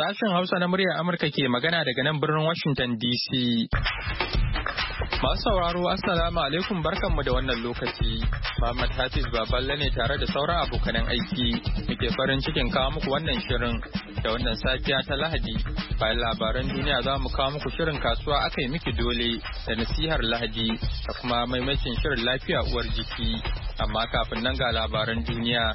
Sashen Hausa na muryar Amurka ke magana daga nan birnin Washington DC. Masu sauraro Assalamu alaikum barkanmu da wannan lokaci. Muhammad Hafiz Baballe ne tare da sauran abokanan aiki. Muke farin cikin kawo muku wannan shirin da wannan safiya ta Lahadi. Bayan labaran duniya za mu kawo muku shirin kasuwa aka yi miki dole da nasihar Lahadi da kuma maimacin shirin lafiya uwar jiki. Amma kafin nan ga labaran duniya.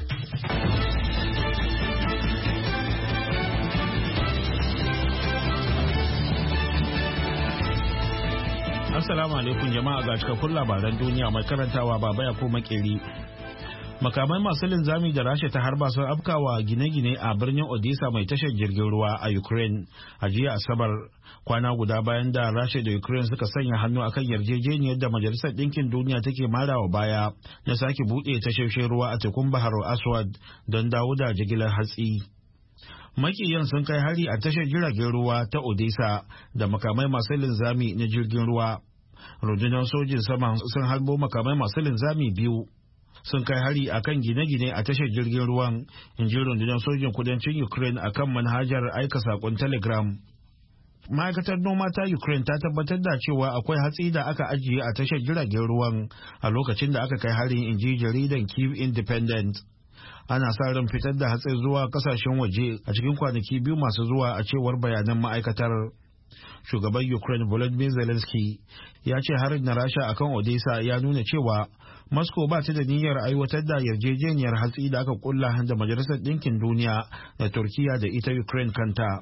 Assalamu alaikum jama'a ga cikakkun labaran duniya mai karantawa baba ya ko makeri. Makamai masu linzami da Rasha ta harba sun afkawa gine-gine a birnin Odessa mai tashar jirgin ruwa a Ukraine a jiya Asabar, kwana guda bayan da Rasha da Ukraine suka sanya hannu akan yarjejeniyar da Majalisar Ɗinkin Duniya take marawa baya na sake buɗe tashoshin ruwa a tekun Bahar Aswad don dawo da jigilar hatsi. Makiyan sun kai hari a tashar jiragen ruwa ta Odessa da makamai masu linzami na jirgin ruwa. Rundunar sojin sama sun harbo makamai masu linzami biyu. Sun kai hari a kan gine-gine a tashar jirgin ruwan, in ji rundunar sojin kudancin Ukraine a kan manhajar aika saƙon Telegram. Ma'aikatar noma ta Ukraine ta tabbatar da cewa akwai hatsi da aka ajiye a tashar jiragen ruwan a lokacin da aka kai harin, in ji jaridan Kyiv Independent. Ana sa ran fitar da hatsi zuwa kasashen waje a cikin kwanaki biyu masu zuwa a cewar bayanan ma'aikatar. Shugaban Ukraine Volodymyr Zelensky ya ce harin na Rasha akan Odessa ya nuna cewa Moscow ba ta da niyyar aiwatar da yarjejeniyar hatsi da aka kulla da Majalisar Ɗinkin Duniya da Turkiya da ita Ukraine kanta.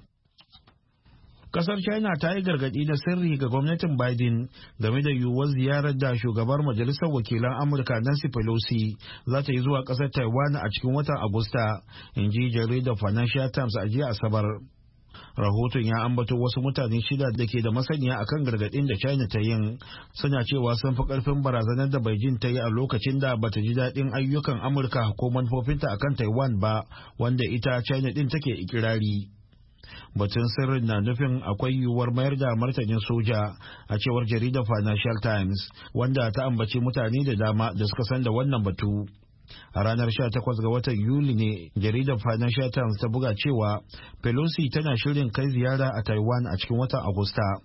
Kasar China ta yi gargaɗi na sirri ga gwamnatin Biden game da yiwuwar ziyarar da shugabar Majalisar Wakilan Amurka Nancy Pelosi za ta yi zuwa ƙasar Taiwan a cikin watan Agusta, in ji jaridar Financial Times a jiya Asabar. Rahoton ya ambato wasu mutane shida da ke da masaniya akan gargaɗin da China ta yin, suna cewa sun fi ƙarfin barazanar da Beijing ta yi a lokacin da bata ji daɗin ayyukan Amurka ko manufofinta akan Taiwan ba, wanda ita China ɗin take ikirari. Batun sirrin na nufin akwai yiwuwar mayar da martanin soja, a cewar jaridar Financial Times, wanda ta ambaci mutane da dama da suka san da wannan batu. A ranar 18 ga watan Yuli ne jaridar Financial Times ta buga cewa Pelosi tana shirin kai ziyara a Taiwan a cikin watan Agusta.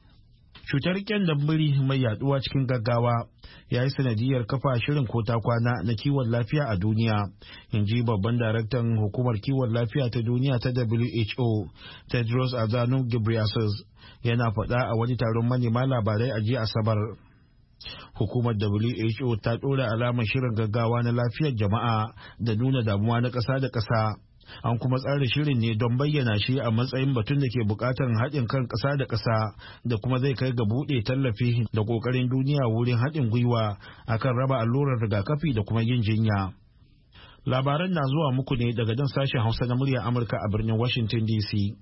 Cutar kyandambiri mai yaduwa cikin gaggawa ya yi sanadiyar kafa shirin kota kwana na kiwon lafiya a duniya, in ji babban daraktan hukumar kiwon lafiya ta duniya ta WHO, Tedros Adhanom Ghebreyesus, yana faɗa a wani taron manema labarai a jiya Asabar. Hukumar WHO ta ɗora alamar shirin gaggawa na lafiyar jama'a da nuna damuwa na ƙasa da ƙasa. An kuma tsara shirin ne don bayyana shi a matsayin batun da ke buƙatar haɗin kan ƙasa da ƙasa da kuma zai kai ga buɗe tallafi da ƙoƙarin duniya wurin haɗin gwiwa akan raba allurar rigakafi da kuma yin jinya. Labaran na zuwa muku ne daga dan sashen Hausa na muryar Amurka a birnin Washington DC.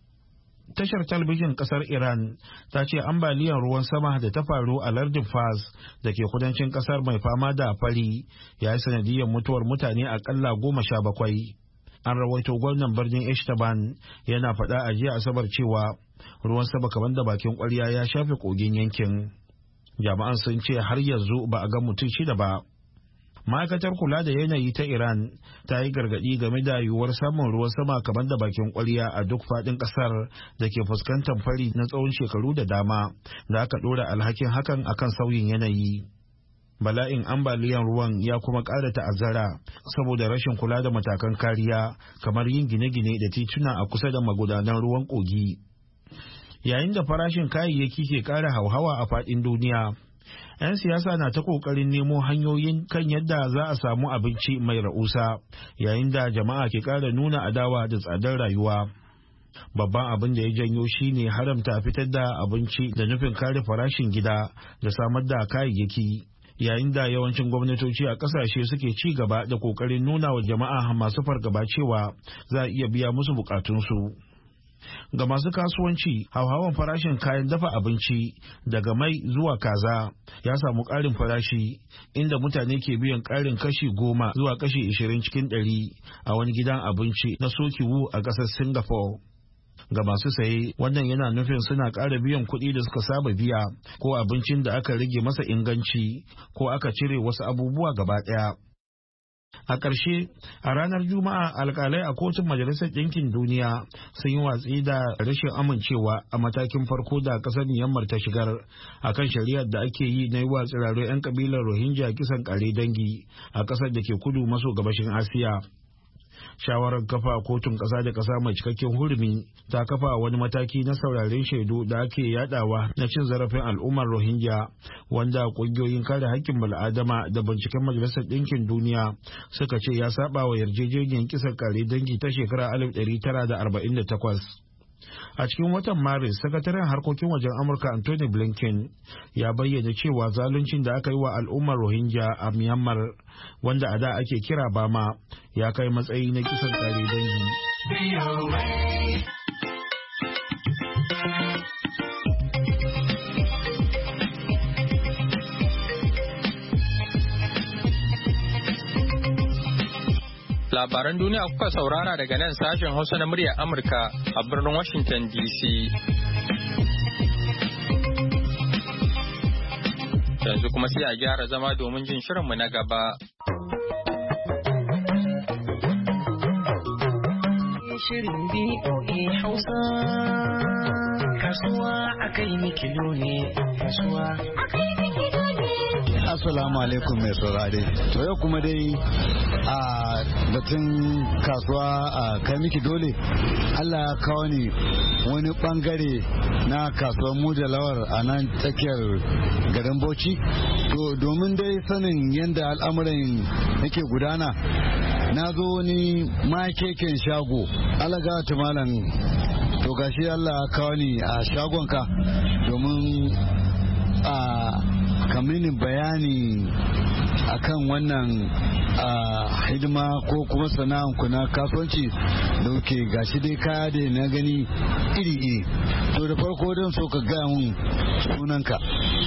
Tashar talabijin kasar Iran ta ce ambaliyar ruwan sama da ta faru a lardin Fars da ke kudancin kasar mai fama da fari ya yi sanadiyar mutuwar mutane akalla 17. An rawaito gwamnan birnin Eshtaban yana faɗa a jiya Asabar cewa ruwan sama kamar da bakin ƙwarya ya shafe kogin yankin. Jami'an sun ce har yanzu ba a ga mutum 6 ba. Ma'aikatar kula da yanayi ta Iran ta yi gargaɗi game da yiwuwar samun ruwan sama kamar da bakin ƙwarya a duk faɗin ƙasar da ke fuskantar fari na tsawon shekaru da dama, da aka ɗora alhakin hakan akan sauyin yanayi. Bala'in ambaliyan ruwan ya kuma ƙara ta'azzara saboda rashin kula da matakan kariya kamar yin gine-gine da tituna a kusa da magudanan ruwan kogi. Yayin da farashin kayayyaki ke ƙara hauhawa a faɗin duniya, 'yan siyasa na ta ƙoƙarin nemo hanyoyin kan yadda za a samu abinci mai ra'usa, yayin da jama'a ke ƙara nuna adawa da tsadar rayuwa. Babban abin da ya janyo shine haramta fitar da abinci da nufin kare farashin gida da samar da kayayyaki. Yayin da yawancin gwamnatoci a ƙasashe suke ci gaba da ƙoƙarin nuna wa jama'a masu fargaba cewa za a iya biya musu buƙatunsu. Ga masu kasuwanci, hauhawan farashin kayan dafa abinci daga mai zuwa kaza ya samu ƙarin farashi, inda mutane ke biyan ƙarin kashi 10 zuwa kashi 20 cikin 100 a wani gidan abinci na Sokiwu a ƙasar Singapore. Ga masu saye, wannan yana nufin suna ƙara biyan kuɗi da suka saba biya, ko abincin da aka rage masa inganci ko aka cire wasu abubuwa gaba ɗaya. A ƙarshe, a ranar Juma'a alƙalai a kotun Majalisar Ɗinkin Duniya sun yi watsi da rashin amincewa a matakin farko da ƙasar Myanmar ta shigar a kan shari'ar da ake yi na yi wa tsirarru 'yan ƙabilar Rohingya kisan ƙare dangi a ƙasar da ke kudu maso gabashin Asiya. Shawarar kafa kotun ƙasa da ƙasa mai cikakken hurumi ta kafa wani mataki na sauraren shaidu da ake yadawa na cin zarafin al'ummar Rohingya, wanda ƙungiyoyin kare haƙƙin bal'adama da binciken Majalisar Ɗinkin Duniya suka ce ya saba wa yarjejeniyar kisan kare dangi ta shekara 1948. A cikin watan Maris, sakataren harkokin wajen Amurka Anthony Blinken ya bayyana cewa zaluncin da aka yi wa al'ummar Rohingya a Myanmar, wanda a da ake kira Bama, ya kai matsayi na kisan kare dangi. Labaran duniya kuka saurara daga nan sashen Hausa na muryar Amurka a birnin Washington DC. Yanzu kuma sai a gyara zama domin jin shirinmu na gaba. Shirin BOA Hausa. Kasuwa akai mikilo ne, kasuwa akai mikilo ne. Assalamu alaikum mai saurare. To yau kuma dai a batun kasuwa a kai miki dole, Allah ya kawo ni wani bangare na kasuwar Mujalawar a nan tsakiyar garin Bauchi. To domin dai sanin yadda al'amuran yake gudana, na zo wani makeken shago. Alaga ta malam, to gashi Allah ya kawo ni a shagonka domin kamini bayani akan wannan hidima ko kuma sana'anku na kasuwanci da kuke gashi dai kaya da na gani iri-iri. To da farko don so ka gaya mun sunanka.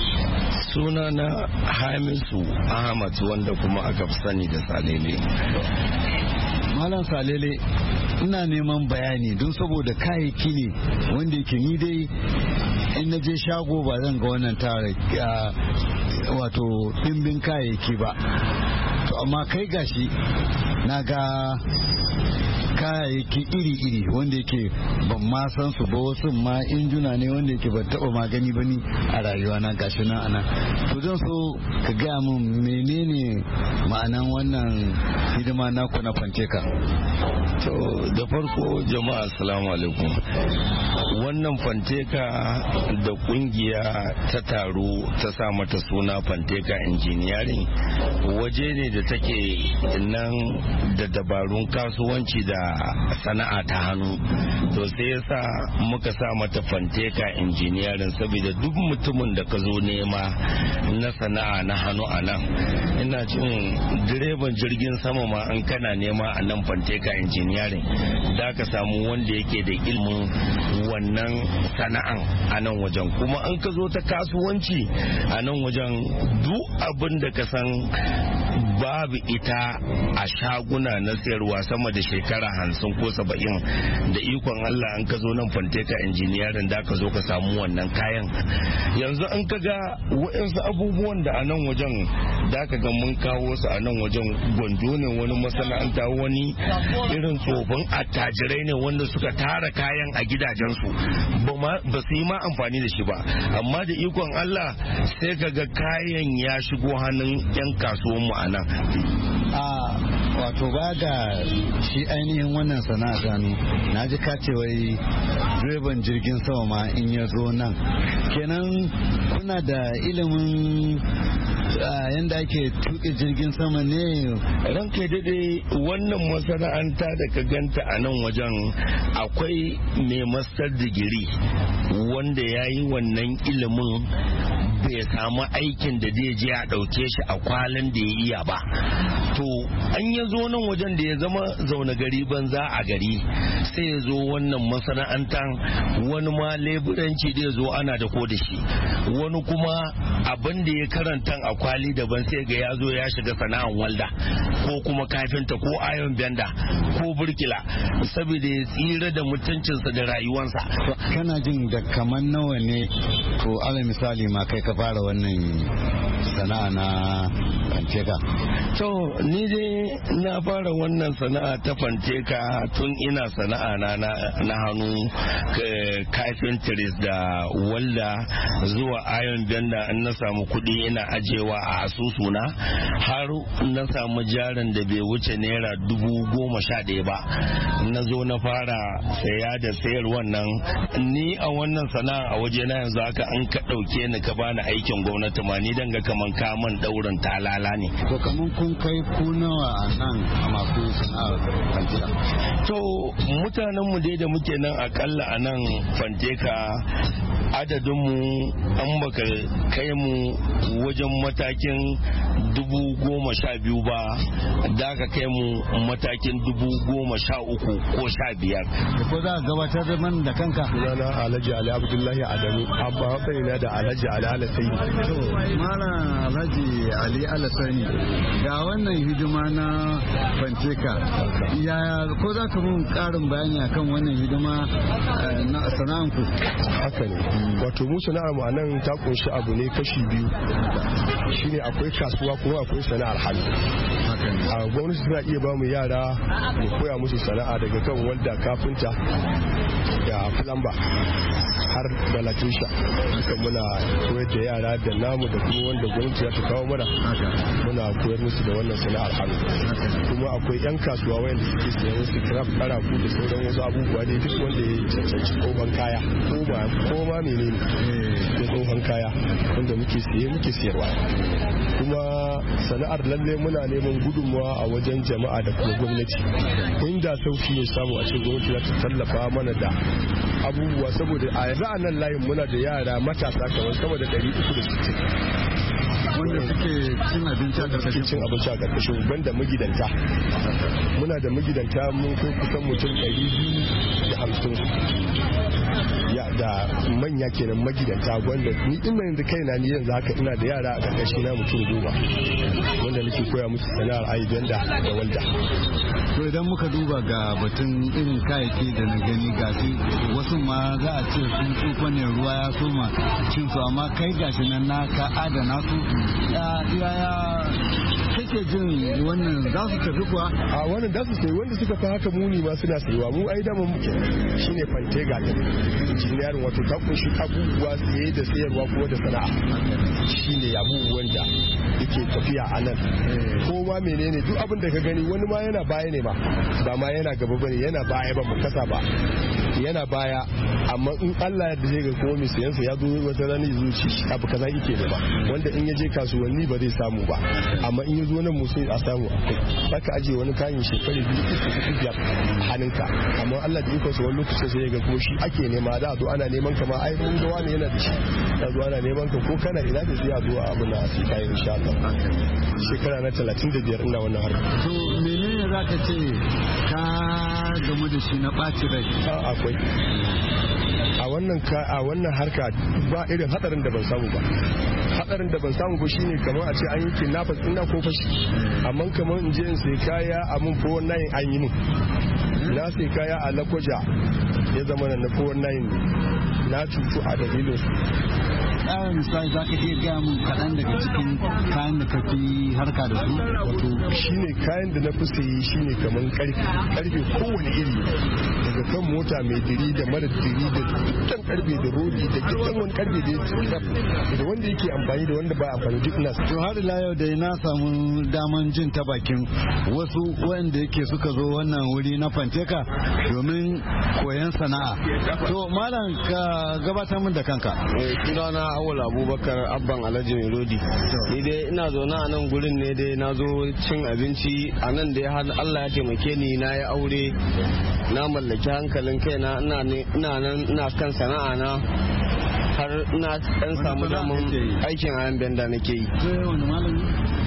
Sunana Hamisu Ahmad, wanda kuma aka fi sani da Salele. Malam Salele, ina neman bayani don saboda kayayyaki ne wanda yake ni dai in na je shago ba zan ga wannan tare wato dimbin kayayyaki ba. To amma kai gashi na ga kayayyaki iri-iri wanda yake ban ma san su ba, wasu ma injuna ne wanda yake ban taba magani ba ni a rayuwa na, gashi nan ana. To zan so ka gaya min menene ma'anan wannan hidima naku na Fanteka. To da farko jama'a assalamu alaikum. Wannan Fanteka da kungiya ta taro ta sa mata suna Fanteka Engineering, waje ne da take nan da dabarun kasuwanci da sana'a ta hannu. To sai yasa muka sa mata Fanteka Engineering saboda duk mutumin da ka zo nema na sana'a na hannu a nan, ina cin direban jirgin sama ma an kana nema a nan Fanteka Engineering da ka samu wanda yake da ilimin wannan sana'an a nan wajen. Kuma an ka zo ta kasuwanci a nan wajen, duk abin da ka san babu ita a shaguna na sayarwa sama da shekara 50 ko 70, da ikon Allah an ka zo nan Fanteka Engineering da ka zo ka samu wannan kayan. Yanzu an ka ga waɗansu abubuwan da a nan wajen da ka ga mun kawo su a nan wajen, gwanjo ne, wani masana'anta, wani irin tsofin attajirai ne wanda suka tara kayan a gidajensu ba su yi ma amfani da shi ba, amma da ikon Allah sai ka ga kayan ya shigo hannun 'yan kasuwanmu a nan. Wato ba ga shi ainihin wannan sana'a gano, na ji kace wai direban jirgin sama ma in ya zo nan, kenan kuna da ilimin yadda ake tuƙe jirgin sama ne? Ranka daɗe, wannan masana'anta da ka ganta a nan wajen akwai mai master digiri wanda ya yi wannan ilimin, bai samu aikin da zai je a ɗauke shi a kwalin da ya iya ba. To an ya zo nan wajen da ya zama zaune gari banza a gari, sai ya zo wannan masana'antan, wani ma leburanci da ya zo ana da ko da shi, wani kuma abin da ya karanta a kwali daban, sai ga ya zo ya shiga sana'an walda ko kuma kafinta ko ayon benda ko burkila, saboda ya tsira da mutuncinsa da rayuwansa. Kana jin da kaman nawa ne, to ala misali ma kai ka fara wannan sana'a na Fanteka? To Ni dai na fara wannan sana'a ta fanteka tun ina sana'a na hannu, carpentries da walda zuwa iron bender. In na samu kuɗi ina ajewa a asusuna har na samu jarin da bai wuce naira 11,000 ba. Na zo na fara saya da sayar wannan. Ni a wannan sana'a a waje na yanzu haka an ka ɗauke ni ka bani aikin gwamnati ma ni danga kaman kaman daurin talala ne. To kaman kun kai ku nawa a nan a masu sana'ar fanteka? To mutanen mu dai da muke nan akalla a nan fanteka adadinmu an baka kai mu wajen matakin 12,000 ba, da ka kai mu matakin 13,000 ko 15. Ko za ka gabatar da man da kanka? Sunana Alhaji Ali Abdullahi Adamu, abba hatsari na da Alhaji Ali Alasani. To Malam Alhaji Ali Alasani, ga wannan hidima na fanteka, yaya ko za ka mun karin bayani akan wannan hidima na sana'anku? Haka ne, wato mu sana'ar mu anan ta kunshi abu ne kashi biyu, shine akwai kasuwa kuma akwai sana'ar hannu. A gwamnati tana iya ba mu yara mu koya musu sana'a daga kan walda, kafinta da plumber har da latisha. Duka muna koyar da yara da namu da kuma wanda gwamnati za ta kawo mana, muna koyar musu da wannan sana'ar hannu. Kuma akwai 'yan kasuwa wayanda suke siyan wasu craft, karafu da sauran wasu abubuwa ne, duk wanda ya cancanci tsohon kaya ko ma menene da tsohon kaya wanda muke siye muke siyarwa. Kuma sana'ar lalle muna neman gudunmawa a wajen jama'a da kuma gwamnati. Inda sauki ne samu a cikin gwamnati za ta tallafa mana da abubuwa, saboda a yanzu a nan layin muna da yara matasa kamar sama da 360 wanda suke cin abinci a ƙarƙashin banda magidanta. Muna da magidanta mun kai kusan mutum 250 ya da manya kenan magidanta, wanda ni ina yanzu kaina ni yanzu haka ina da yara a ƙarƙashi na mutum 10 wanda nake koya musu sana'ar aibenda da walda. To idan muka duba ga batun irin kayayyaki da na gani gashi wasu ma za a ce sun tsufa ne, ruwa ya soma cin su, amma kai gashi nan na ka adana su. Yaya kake jin wannan za su tafi kuwa? A wannan za su sayi, wanda suka fi haka muni ma suna sayewa. Mu ai dama muke shine fantega da injiniyarin, wato ta kunshi abubuwa saye da sayarwa kuma da sana'a. Shine abubuwan da yake tafiya a nan. Ko ma menene duk abin da ka gani, wani ma yana baya ne ba ma yana gaba bane, yana baya ba mu kasa ba, yana baya. Amma in Allah ya zai ga kuma mai sayansa ya zo wata rana zuci abu kaza yake ne ba, wanda in ya je kasuwanni ba zai samu ba, amma in ya zo nan musu a samu akwai. Baka aje wani kayan shekaru 2-3 hannunka, amma Allah da ikonsa wani lokacin sai ya ga kuma shi ake nema, da a zo ana neman ka ma ai mun ga wani yana da shi, da zo ana neman ka ko kana ina da sai a zo a abu na sai kai insha Allah. Shekara na 35 ina wannan harka. To menene zaka ce ka gamu da shi na ɓaci rai? Akwai a wannan harka ba irin hadarin da ban samu ba. Hadarin da ban samu ba shine kamar a ce an yi kidnappers ina ko fashi, amma kamar in je in sai kaya a mun ko wannan an yi mun. Na sai kaya a Lakwaja ya zama na ko wannan na cutu a dalilin su. Misali za ka iya gaya mun kaɗan daga cikin kayan da ka fi harka da su? Wato shine kayan da na fi sayi shine kamar karfe kowane iri, daga kan mota mai diri da mara diri da dukkan karfe da rodi da dukkan wani karfe da da wanda yake amfani da wanda ba amfani duk na. To har ila yau dai na samu daman jin ta bakin wasu wanda yake suka zo wannan wuri na fanteka domin koyon sana'a. To malam ka gabatar min da kanka. Sunana Awul Abubakar Abban Alhaji Mai Rodi. Ni dai ina zaune a nan gurin ne, dai na zo cin abinci a nan dai har Allah ya taimake ni na yi aure, na mallaki hankalin kaina, ina kan sana'a na har ina dan samu daman aikin ayan benda nake yi. Wani malami?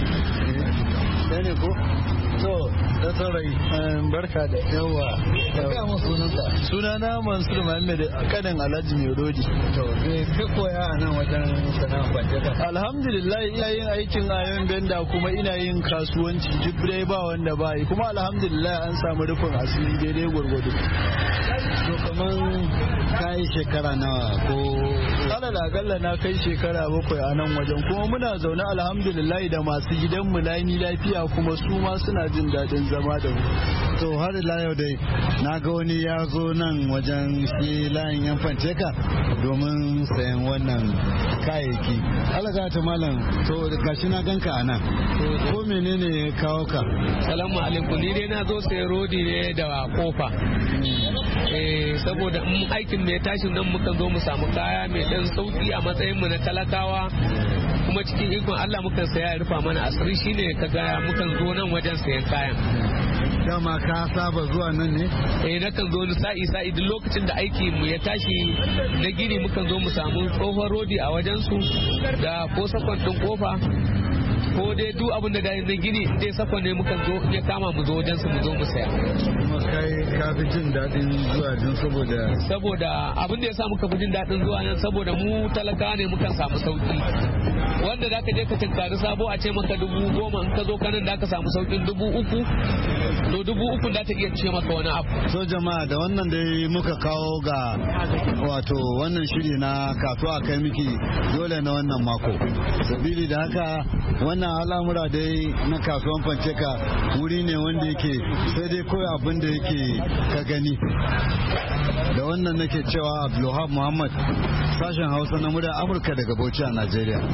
Sai ne ko? To, da saurayi, barka da yawa. Ka mu sunanka? Sunana Mansur Muhammad kanin Alhaji Mai Rodi. To, ka koya a nan wajen sana'ar fanteka? Alhamdulillah ina yin aikin ayon benda kuma ina yin kasuwanci duk dai ba wanda ba yi, kuma alhamdulillah an samu rufin asiri daidai gwargwado. To kaman kai shekara nawa ko? Akalla na kai shekara 7 a nan wajen, kuma muna zaune alhamdulillah da masu gidanmu lami lafiya, kuma su ma suna jin daɗin zama da mu. To har ila yau dai na ga wani ya zo nan wajen shi layin yan fanteka domin sayan wannan kayayyaki. Alaga ta malam, to gashi na ganka a nan. Ko menene ya kawo ka? Salamu alaikum, ni dai na zo sayan rodi ne da kofa. Saboda in aikin mai tashin nan muka zo mu samu kaya mai dan sauki a matsayin mu na talakawa, kuma cikin ikon Allah mukan saya ya rufa mana asiri, shine kaga mukan zo nan wajen sayan kayan. Dama ka saba zuwa nan ne? Nakan zo ni sa'i duk lokacin da aiki mu ya tashi na gini mukan zo mu samu tsohon rodi a wajen su da ko sakon din kofa ko dai duk abin da na gini dai sakon ne mukan zo ya kama mu zo wajen su mu zo mu saya. Kuma kai ka fi jin daɗin zuwa din saboda abin da ya sa muka fi jin daɗin zuwa nan saboda mu talaka ne mukan samu sauki. Wanda za ka je ka tinkari sabo a ce maka 10,000 in ka zo kanan da ka samu saukin 3,000, to 3,000 da ta iya ce maka wani abu. So jama'a da wannan dai muka kawo ga wato wannan shiri na kasuwa kai miki dole na wannan mako. Sabili da haka wannan al'amura dai na kasuwan Fanteka wuri ne wanda yake sai dai koyi abin da yake ka gani. Da wannan nake cewa Abdulwahab Muhammad, sashen Hausa na murya Amurka daga Bauchi a Najeriya.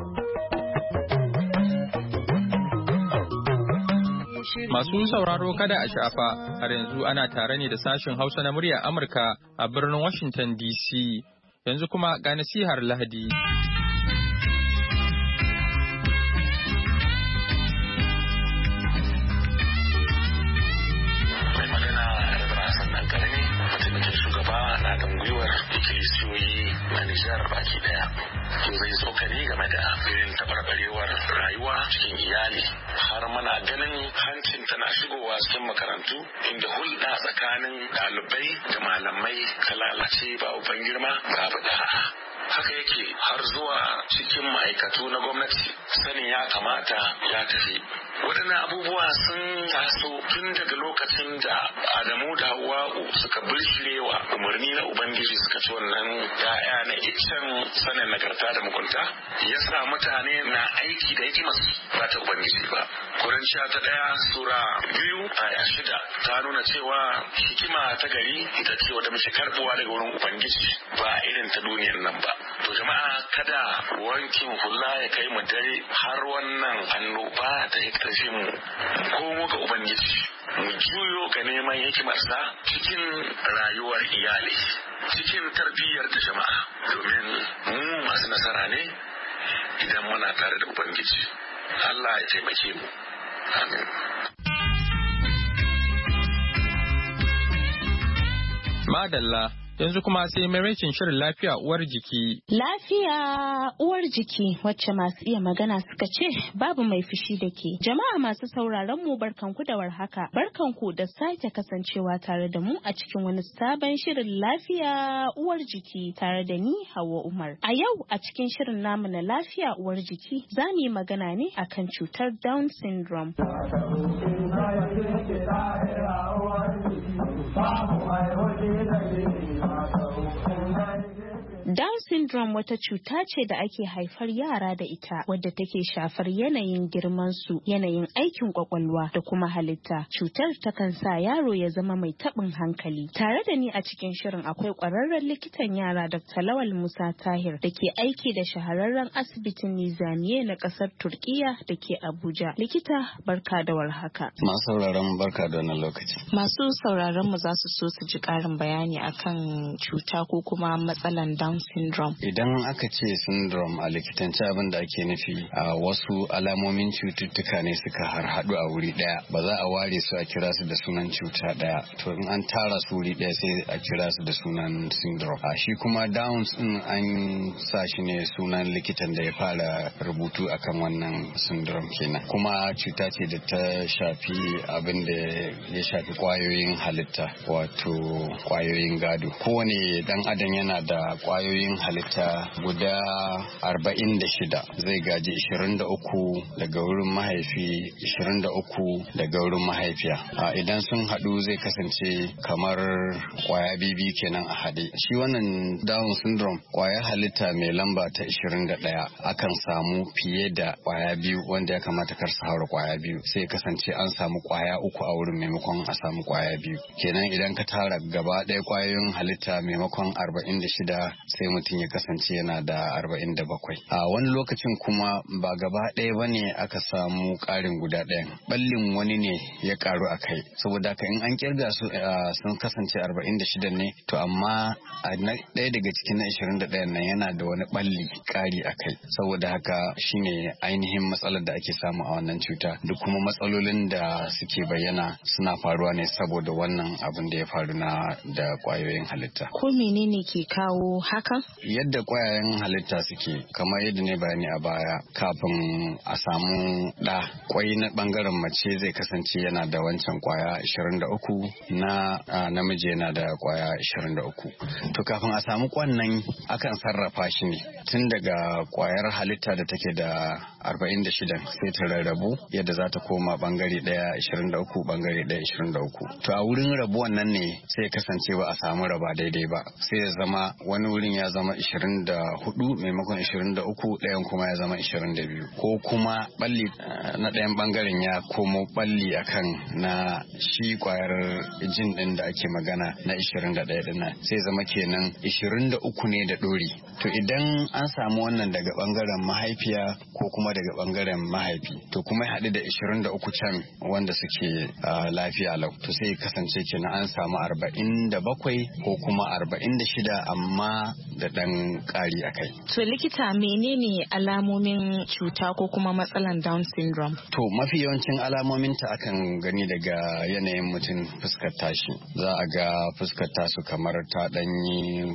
Masu sauraro kada a shafa, har yanzu ana tare ne da sashen Hausa na murya Amurka a birnin Washington DC. Yanzu kuma ga nasihar Lahadi. Mai magana Rabara Hassan Dan Karami, mataimakin shugaba na haɗin gwiwar ikkilisiyoyi na Nijar baki daya. To zai tsokani game da irin tabarbarewar rayuwa cikin iyali, har mana ganin hancin tana shigowa cikin makarantu inda hulɗa tsakanin ɗalibai da malamai ta lalace ba uban girma babu da'a. Haka yake har zuwa cikin ma'aikatu na gwamnati, sanin ya kamata ya tafi. Waɗannan abubuwa sun taso tun daga lokacin da Adamu da Hawwa'u suka bishirewa umarni na Ubangiji suka ci wannan ya'ya na iccen sanin nagarta da mugunta, yasa mutane na aiki da hikimar ba ta Ubangiji ba. Korintiya ta 1 Sura 2 aya 6 ta nuna cewa hikima ta gari ita ce wadda muke karbuwa daga wurin Ubangiji, ba irin ta duniyar nan ba. To jama'a, kada wankin hula ya kai mu dare har wannan annoba ta yi ƙarfi mu komo ga Ubangiji, mu juyo ga neman hikimarsa cikin rayuwar iyali, cikin tarbiyyar da jama'a, domin mu masu nasara ne idan muna tare da Ubangiji. Allah ya taimake mu. Amin. Madalla, yanzu kuma sai maimakin shirin lafiya uwar jiki. Lafiya uwar jiki, wacce masu iya magana suka ce babu mai fushi da ke. Jama'a masu sauraron mu, barkanku da warhaka. Barkanku da sake kasancewa tare da mu a cikin wani sabon shirin lafiya uwar jiki tare da ni Hauwa Umar. A yau a cikin shirin namu na lafiya uwar jiki za mu yi magana ne akan cutar Down syndrome. Down syndrome wata cuta ce da ake haifar yara da ita, wadda take shafar yanayin girmansu, yanayin aikin kwakwalwa da kuma halitta. Cutar takan sa yaro ya zama mai taɓin hankali. Tare da ni a cikin shirin akwai ƙwararren likitan yara Dr. Lawal Musa Tahir da ke aiki da shahararren asibitin Nizamiye na ƙasar Turkiya da ke Abuja. Likita, barka da warhaka. Masu sauraron barka da wannan lokaci. Masu sauraron mu za su so su ji ƙarin bayani akan cuta ko kuma matsalan Down syndrome. Idan aka ce syndrome a likitanci, abin da ake nufi a wasu alamomin cututtuka ne suka harhaɗu a wuri ɗaya, ba za a ware su a kira su da sunan cuta ɗaya. To in an tara su wuri ɗaya sai a kira su da sunan syndrome. A shi kuma Downs din an sa shi ne sunan likitan da ya fara rubutu akan wannan syndrome kenan. Kuma cuta ce da ta shafi abin da ya shafi kwayoyin halitta, wato kwayoyin gado. Kowane dan adam yana da kwayoyin kwayoyin halitta guda 46 zai gaji 23 daga wurin mahaifi 23 daga wurin mahaifiya. Idan sun haɗu zai kasance kamar kwaya bibi kenan a haɗe. Shi wannan Down syndrome kwaya halitta mai lamba ta 21 akan samu fiye da kwaya biyu wanda ya kamata kar su haura kwaya biyu, sai kasance an samu kwaya 3 a wurin maimakon a samu kwaya biyu. Kenan idan ka tara gaba ɗaya kwayoyin halitta maimakon 46 sai mutum ya kasance yana da 47. A wani lokacin kuma ba gaba ɗaya bane aka samu ƙarin guda ɗayan, ballin wani ne ya karu a kai, saboda haka in an kirga su sun kasance 46 ne, to amma ɗaya daga cikin na 21 nan yana da wani balli ƙari a kai, saboda haka shine ainihin matsalar da ake samu a wannan cuta. Duk kuma matsalolin da suke bayyana suna faruwa ne saboda wannan abin da ya faru da kwayoyin halitta. Ko menene ke kawo hakan? Yadda kwayoyin halitta suke, kamar yadda ne bayani a baya, kafin a samu ɗa, kwai na bangaren mace zai kasance yana da wancan kwaya 23, na namiji yana da kwaya 23. To kafin a samu kwannan akan sarrafa shi ne tun daga kwayar halitta da take da 46 sai ta rarrabu yadda za ta koma bangare daya 23 bangare daya 23. To a wurin rabuwan nan ne sai kasance ba a samu raba daidai ba, sai ya zama wani wurin ya zama 24 maimakon 23, ɗayan kuma ya zama 22, ko kuma balli na ɗayan bangaren ya komo balli akan na shi kwayar jin din da ake magana na 21 din, sai zama kenan 23 ne da ɗori. To idan an samu wannan daga bangaren mahaifiya ko kuma daga bangaren mahaifi, to kuma ya haɗu da 23 can wanda suke lafiya lau, to sai kasance kenan an samu 47 ko kuma 46 amma da ɗan ƙari a kai. To likita, menene alamomin cuta ko kuma matsalan Down syndrome? To mafi yawancin alamominta akan gani daga yanayin mutum fuskar tashi. Za a ga fuskar tasu kamar ta ɗanyi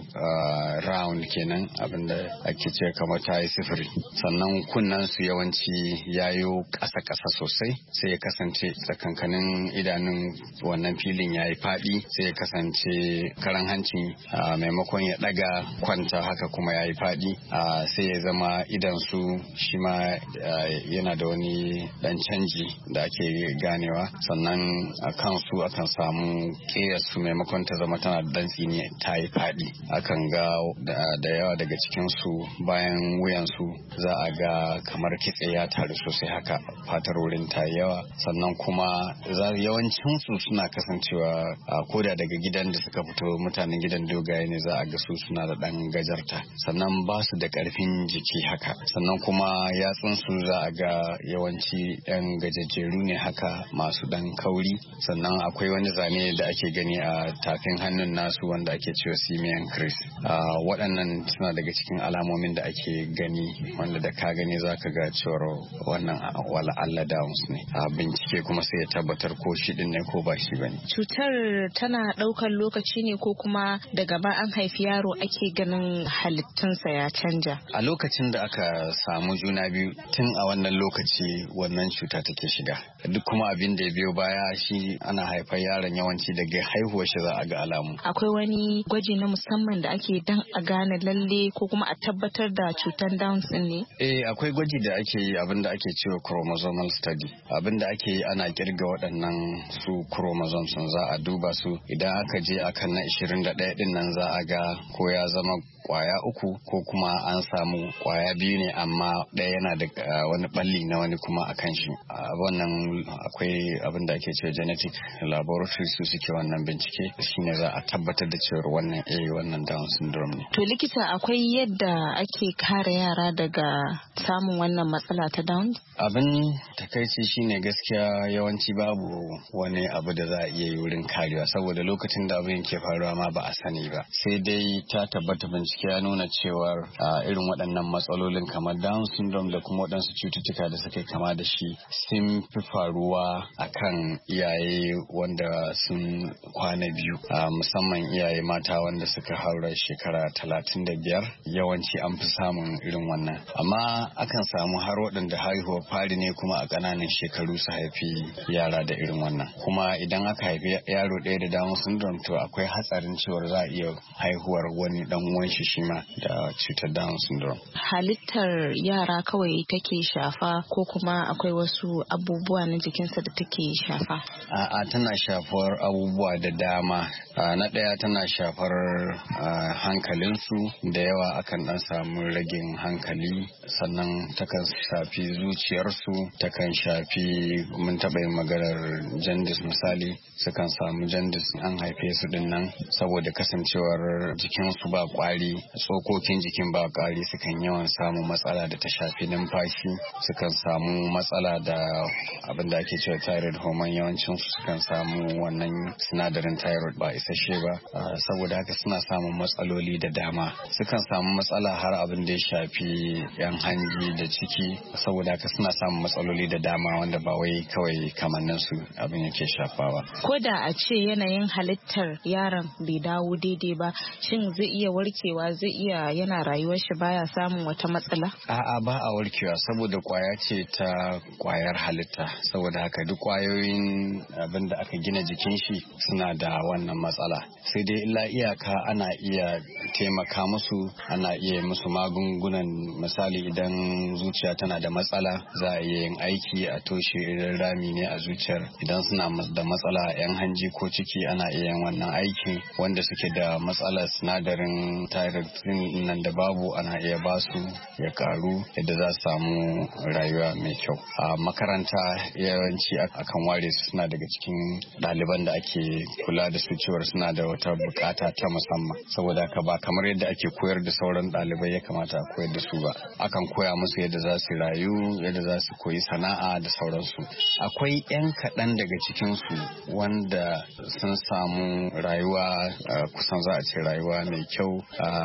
round kenan, abinda ake ce kamar ta yi sifiri. Sannan kunnen su yawanci yayo ƙasa-ƙasa sosai, sai ya kasance tsakankanin idanun wannan filin yayi faɗi, sai ya kasance karan hancin maimakon ya ɗaga kwanta haka kuma yayi faɗi, sai ya zama idan su shi ma yana da wani ɗan canji da ake ganewa. Sannan a kansu akan samu ƙeyarsu maimakon ta zama tana da ɗan tsini ta yi faɗi. Akan ga da yawa daga cikinsu bayan wuyansu za a ga kamar kitse ya taru sosai haka, fatar wurin ta yawa. Sannan kuma yawancinsu suna kasancewa koda daga gidan da suka fito, mutanen gidan dogaye ne, za a ga su suna da ɗan gajarta. Sannan ba su da ƙarfin jiki haka. Sannan kuma yatsunsu za a ga yawanci 'yan gajejjeru ne haka, masu ɗan kauri. Sannan akwai wani zane da ake gani a tafin hannun nasu wanda ake cewa simian crease. Waɗannan suna daga cikin alamomin da ake gani, wanda da ka gani za ka ga cewar wannan wala Allah Downs ne. Bincike kuma sai ya tabbatar ko shi din ne ko ba shi bane. Cutar tana ɗaukar lokaci ne ko kuma daga ba an haifi yaro ake ganin halittunsa ya canja? A lokacin da aka samu juna biyu, tun a wannan lokaci wannan cuta take shiga. Duk kuma abin da ya biyo baya shi ana haifar yaron yawanci daga haihuwar shi za a ga alamu. Akwai wani gwaji na musamman da ake dan a gane lalle ko kuma a tabbatar da cutar Down ne? Akwai gwaji da ake yi, abin da ake cewa chromosomal study. Abin da ake yi ana kirga waɗannan su chromosomes za a duba su. Idan aka je akan na 21 din nan za a ga ko ya zama kwaya 3 ko kuma an samu kwaya 2 ne amma ɗaya yana da wani balli na wani kuma akan shi. Wannan akwai abin da ake cewa genetic laboratory su suke wannan bincike, shine za a tabbatar da cewa wannan Down syndrome ne. To likita, akwai yadda ake kare yara daga samun wannan matsala ta Down? Abin takaici shine gaskiya yawanci babu wani abu da za a iya yi wurin karewa, saboda lokacin da abin ke faruwa ma ba a sani ba. Sai dai ta tabbata bincike ya nuna cewar irin waɗannan matsalolin kamar Down syndrome da kuma waɗansu cututtuka da suke kama da shi sun fi faruwa akan iyaye wanda sun kwana biyu, musamman iyaye mata wanda suka haura shekara 35, yawanci an fi samun irin wannan. Amma akan samu har waɗanda haihuwa fari ne kuma a ƙananan shekaru su haifi yara da irin wannan. Kuma idan aka haifi yaro ɗaya da Down syndrome, to akwai hatsarin cewar za a iya haihuwar wani ɗan uwan shi shi ma da cutar Down syndrome. Halittar yara kawai take shafa ko kuma akwai wasu abubuwa na jikinsa da take shafa? A'a, tana shafar abubuwa da dama. Na ɗaya tana shafar hankalinsu da yawa, akan ɗan samu ragin hankali, sannan takan shafi zuciyarsu, takan shafi, mun taɓa yin maganar jaundice misali, sukan samu jaundice an haife su din nan saboda kasancewar jikinsu ba kwari, tsokokin jikin ba kwari, sukan yawan samu matsala da ta shafi numfashi, sukan samu matsala da abin da ake cewa thyroid hormone, yawancin su sukan samu wannan sinadarin thyroid ba isasshe ba, saboda haka suna samun matsaloli da dama. Sukan samu matsala har abin da ya shafi yan hanji da ciki, saboda haka suna samun matsaloli da dama wanda ba wai kawai kamannin su abin yake shafawa. Ko da a ce yanayin halittar yaron bai dawo daidai ba, shin zai iya warkewa, zai iya yana rayuwar shi baya samun wata matsala? A'a, ba a warkewa saboda kwaya ce ta kwayar halitta, saboda haka duk kwayoyin abin da aka gina jikin shi suna da wannan matsala. Sai dai illa iyaka ana iya taimaka musu, ana iya musu magungunan, misali idan zuciya tana da matsala za a iya yin aiki a toshe idan rami ne a zuciyar. Idan suna da matsala yan hanji ko ciki ana iya yin wannan aiki. Wanda suke da matsalar sinadarin thyroid nan da babu, ana iya basu ya karu yadda za su samu rayuwa mai kyau. A makaranta yawanci akan ware su, suna daga cikin ɗaliban da ake kula da su cewar suna da wata bukata ta musamman, saboda haka ba kamar yadda ake koyar da sauran ɗalibai ya kamata a koyar da su ba. Akan koya musu yadda za su rayu, yadda za su koyi sana'a da sauransu. Akwai 'yan kaɗan daga cikinsu wanda sun samu rayuwa kusan za a ce rayuwa mai kyau.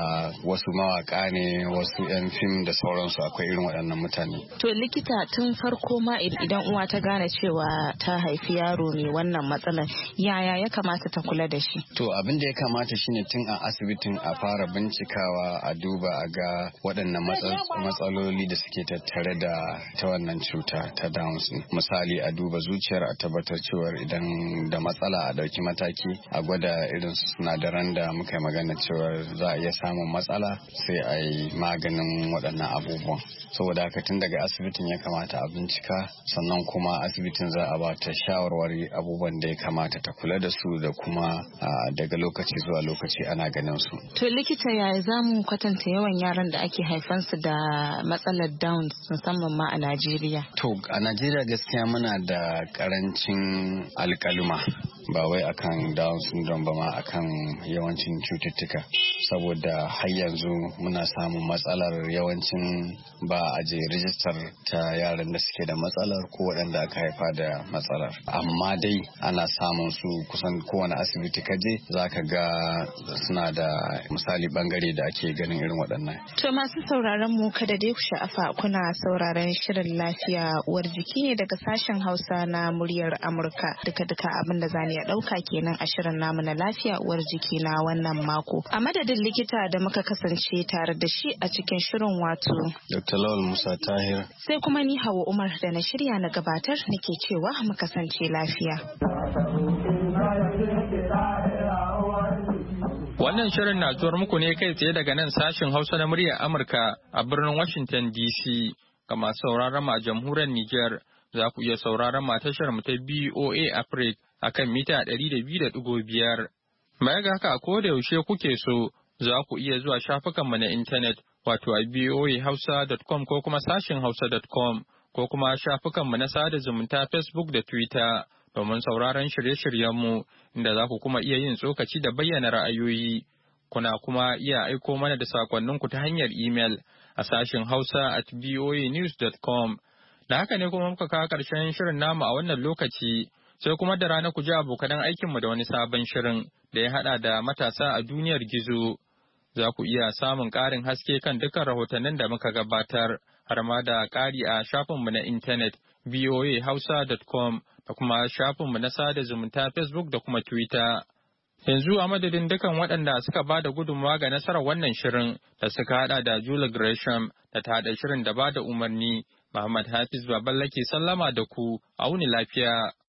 Wasu mawaka ne, wasu 'yan fim da sauransu, akwai irin waɗannan mutane. To likita, tun farko ma idan uwa ta gane cewa ta haifi yaro mai wannan matsalar, yaya ya kamata ta kula da shi? To abin da ya kamata shine tun a asibitin a fara bincikawa, a duba a ga waɗannan matsaloli da suke tattare da ta wannan cuta ta Down. Misali a duba zuciyar, a tabbatar cewa idan da matsala a ɗauki mataki, a gwada irin sinadaran da muka yi magana cewa za a iya samun matsala, sai a yi maganin waɗannan abubuwan. Saboda haka tun daga asibitin ya kamata a bincika, sannan kuma asibitin za a ba ta shawarwari abubuwan da ya kamata ta kula da su, da kuma daga lokaci zuwa lokaci ana ganin su. To likita, yaya za mu kwatanta yawan yaran da ake haifansu da matsalar Down musamman ma a Najeriya? To a Najeriya gaskiya muna da karancin alkaluma, ba wai akan Down syndrome ba, ma akan yawancin cututtuka, saboda har yanzu muna samun matsalar yawancin ba a je rijistar ta yaran da suke da matsalar ko waɗanda aka haifa da matsalar. Amma dai ana samun su kusan kowane asibiti kaje za ka ga suna da misali bangare da ake ganin irin waɗannan. To masu sauraron mu, kada dai ku sha'afa, kuna sauraron shirin lafiya uwar jiki ne daga sashen Hausa na muryar Amurka. Duka abin da zamu iya ɗauka kenan a shirin namu na lafiya uwar jiki na wannan mako. A madadin likita da muka kasance tare da shi a cikin shirin, wato Dr. Lawal Musa Tahir. Sai kuma ni Hauwa Umar da na shirya na gabatar nake cewa mu kasance lafiya. Wannan shirin na zuwar muku ne kai tsaye daga nan sashin Hausa na muryar Amurka a birnin Washington DC. Ga masu sauraron a jamhuriyar Nijar, za ku iya sauraron tashar mu ta BOA Africa akan mita 200.5. Baya ga haka, ko da yaushe kuke so, za ku iya zuwa shafukanmu na intanet, wato a boahausa.com ko kuma sashin hausa.com, ko kuma shafukanmu na sada zumunta Facebook da Twitter domin sauraron shirye-shiryenmu, inda za ku kuma iya yin tsokaci da bayyana ra'ayoyi. Kuna kuma iya aiko mana da sakonninku ta hanyar email a sashin hausa@boanews.com. Da haka ne kuma muka kawo ƙarshen shirin namu a wannan lokaci, sai kuma da rana ku ji abokan aikinmu da wani sabon shirin da ya haɗa da matasa a duniyar gizo. Za ku iya samun ƙarin haske kan dukkan rahotannin da muka gabatar, har ma da ƙari a shafinmu na intanet boahausa.com da kuma shafinmu na sada zumunta Facebook da kuma Twitter. Yanzu a madadin dukan waɗanda suka ba da gudunmawa ga nasarar wannan shirin da suka haɗa da Julie Gresham da ta haɗa shirin da ba da umarni, Muhammad Hafiz Baballake sallama da ku, a wuni lafiya.